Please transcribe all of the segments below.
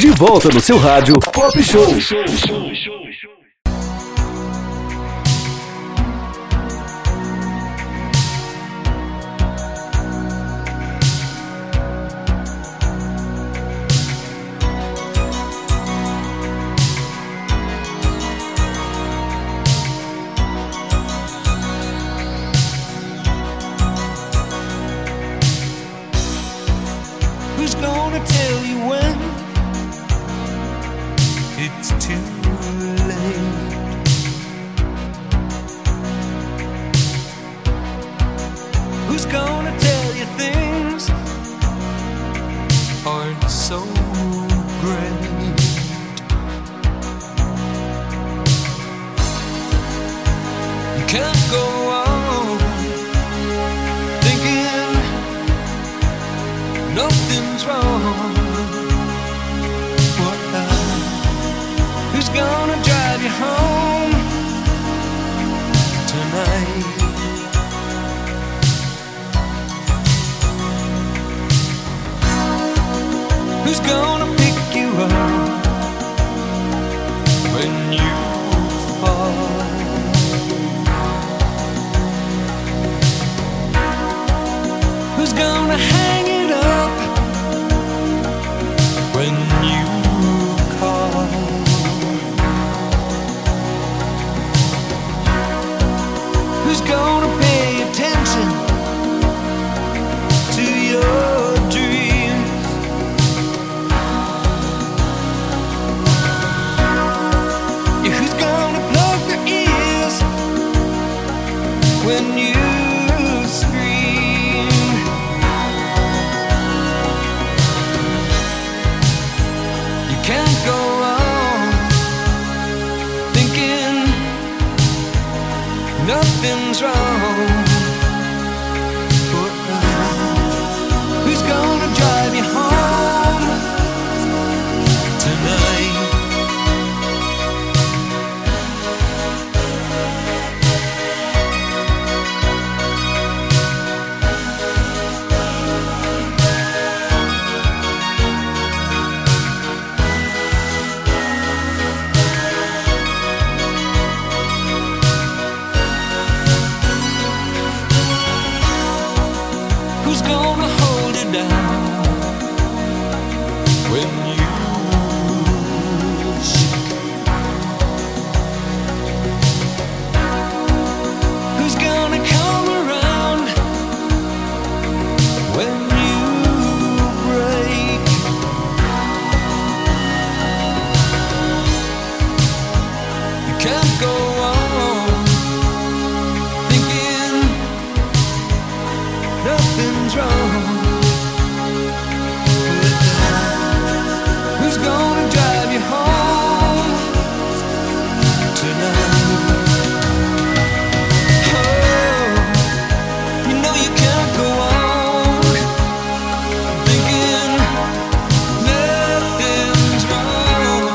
De volta no seu rádio Pop Show. Who's gonna tell you when it's too late? Who's gonna tell you things aren't so great? You can't go on thinking nothing's wrong. What who's gonna drive you home tonight? Who's gonna pick you up when you fall? Who's gonna hang it up when you call? Who's gonna pay attention to your dreams? Yeah, who's gonna plug their ears when you scream? You can't go on thinking nothing's wrong. Who's gonna drive you home tonight? Who's gonna hold it down when you shake? Who's gonna come around when you break? You can't go on thinking nothing's wrong. Who's gonna drive you home tonight? Oh, you know you can't go on thinking nothing's wrong.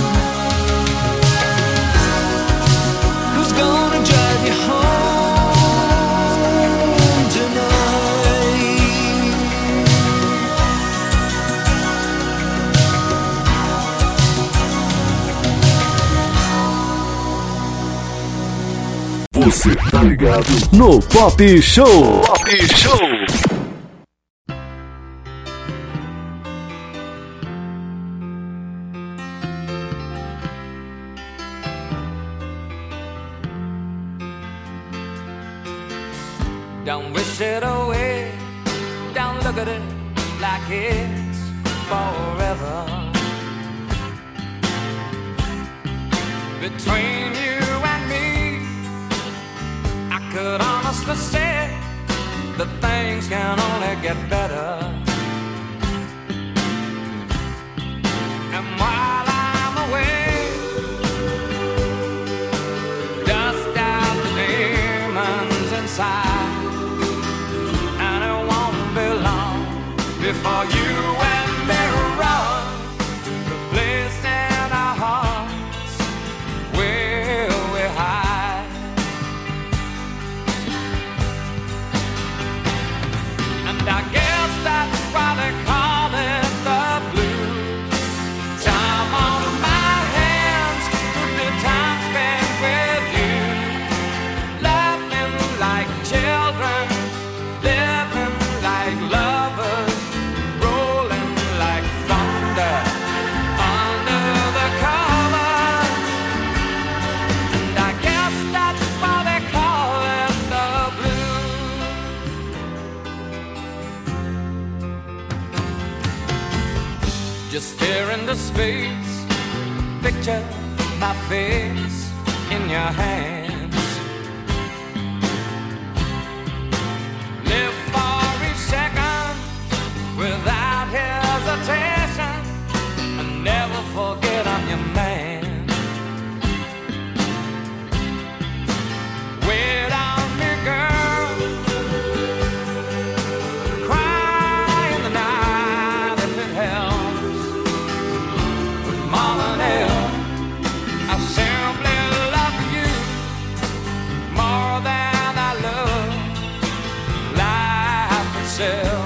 Who's gonna drive you home tonight? Você tá ligado no Pop Show. Pop Show. Don't wish it away, don't look at it like it's forever. Between you and me, I could honestly say that things can only get better. And while I'm away, dust out the demons inside, and it won't be long before you and me run to the place in our hearts where we hide. And I guess that's why they call it the blues. stare into space, picture my face in your hands. Live for each second without hesitation, and never forget I'm your man. Wait on me, girl, cry in the night if it helps. But more than ever, I simply love you more than I love life itself.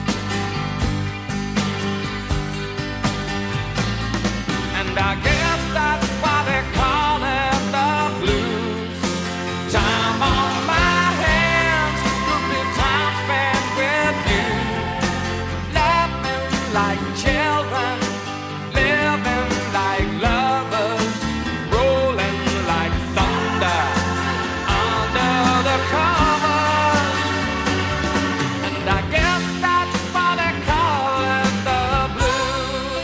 And I guess that's why they call it the blues. Time on my hands could be time spent with you, laughing like children, living like lovers, rolling like thunder under the covers. And I guess that's why they call it the blues.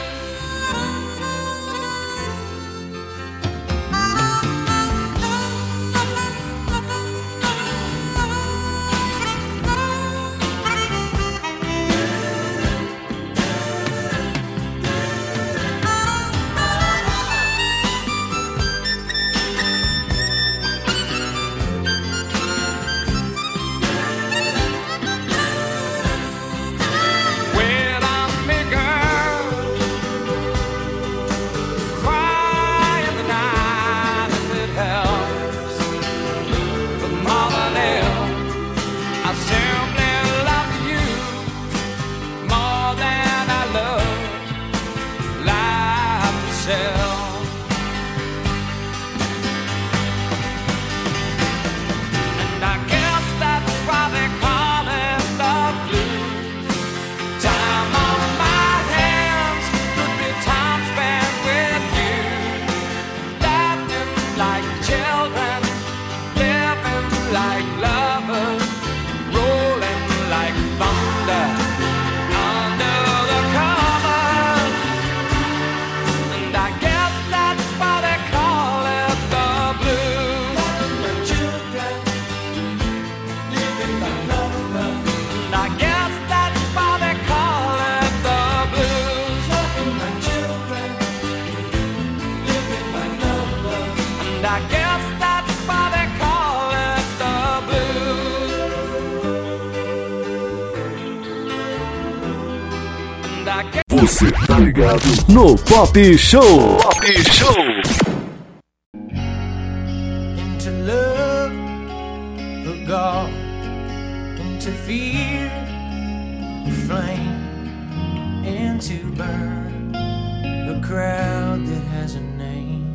Wait on me, girl, cry in the night if it helps. But more than ever, I simply love you more than I love life itself. And I guess that's why they call it the blues. Time on my hands could be time spent with you, laughing like children, living like lovers, rolling like thunder under the covers. And I guess that's why they call it the blues. My children, living like lovers. And I guess that's why they call it the blues. My children, living like lovers. And I guess that's why they call it the blues. And I guess Você tá ligado no Pop Show. Pop Show. into love for God, into fear the flame, and to burn the crowd that has a name,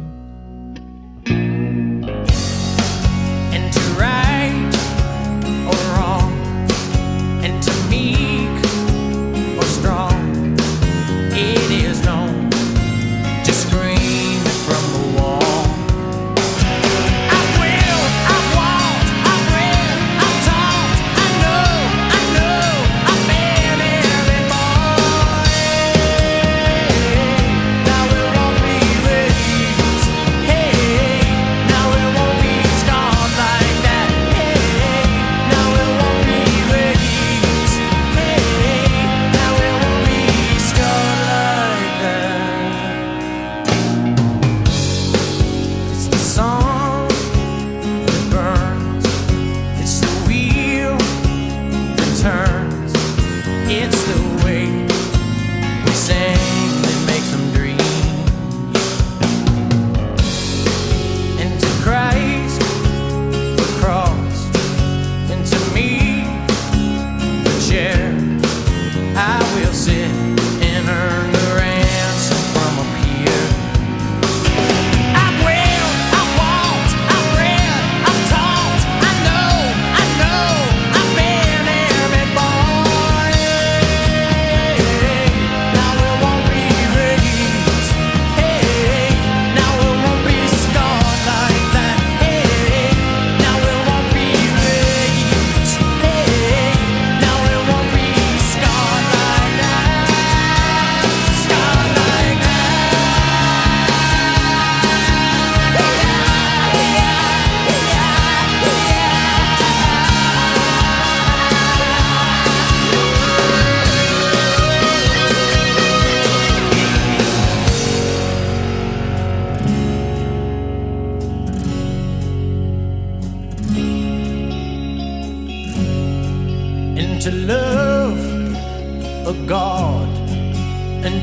and to right or wrong, and to meek or strong. It is known to scream from the wall. I've willed, I've walked, I've read, I've talked, I know, I've been every boy. Now we'll all be with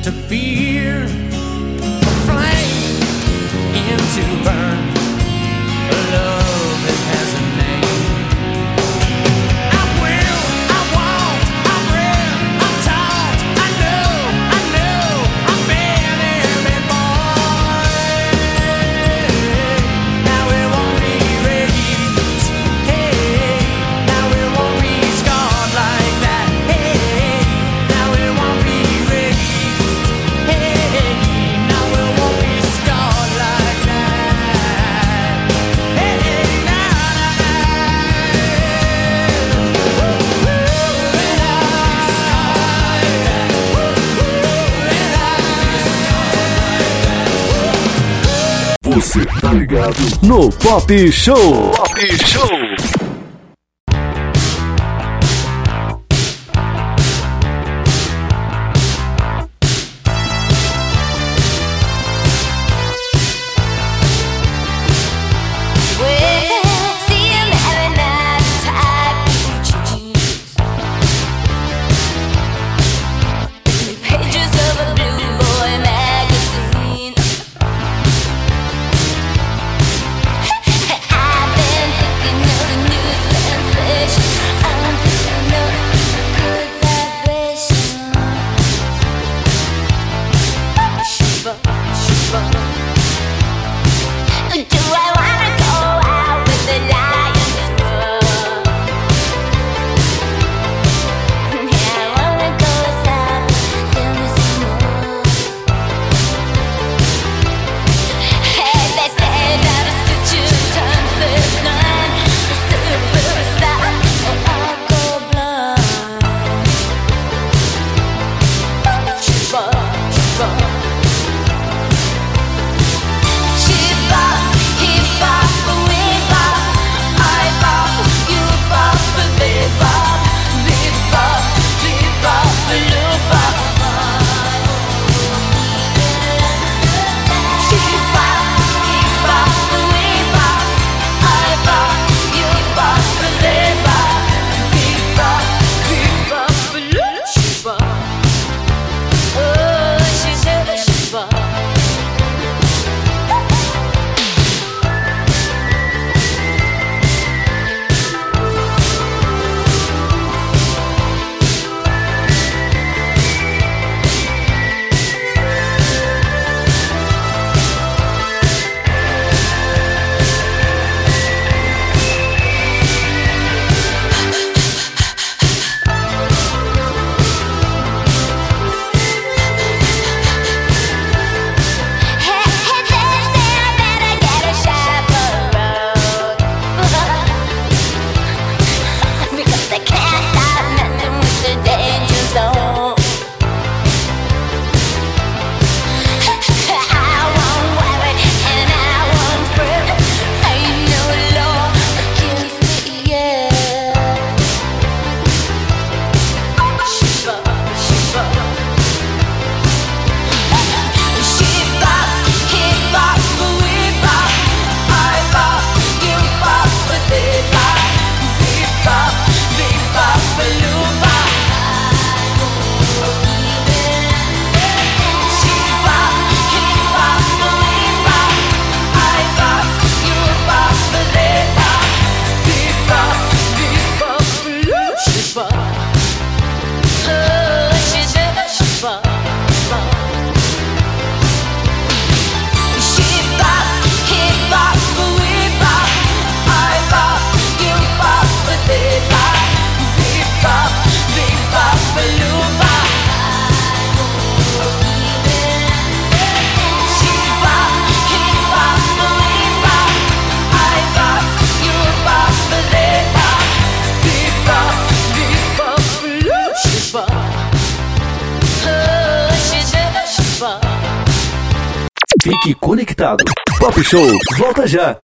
to fear, a flame into burn, a love that has a name. I will, I won't, I'm real, I'm taught, I know, I've been here before. Now it won't be erased, hey, now it won't be scarred like that, hey, now it won't be erased, hey, now it won't be scarred like that, hey, Você tá ligado no Pop Show. Pop Show. Fique conectado. Pop Show, volta já.